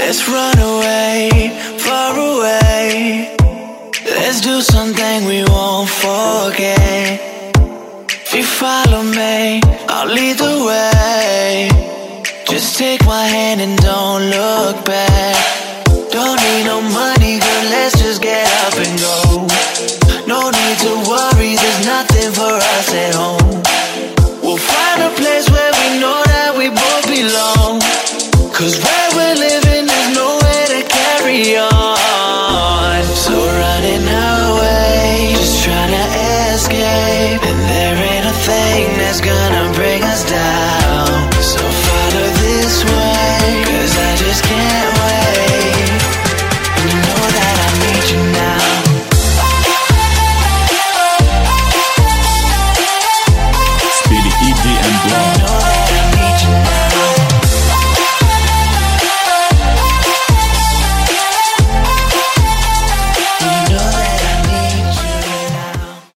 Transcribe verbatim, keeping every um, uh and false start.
Let's run away, far away. Let's do something we won't forget. If you follow me, I'll lead the way. Just take my hand and don't look back. Don't need no money, girl, let's just get up and go. No need to worry, there's nothing for us at home. We'll find a place where we know that we both belong. Cause where we're living, there's nowhere to carry on. So running away, just trying to escape. And there ain't a thing that's gonna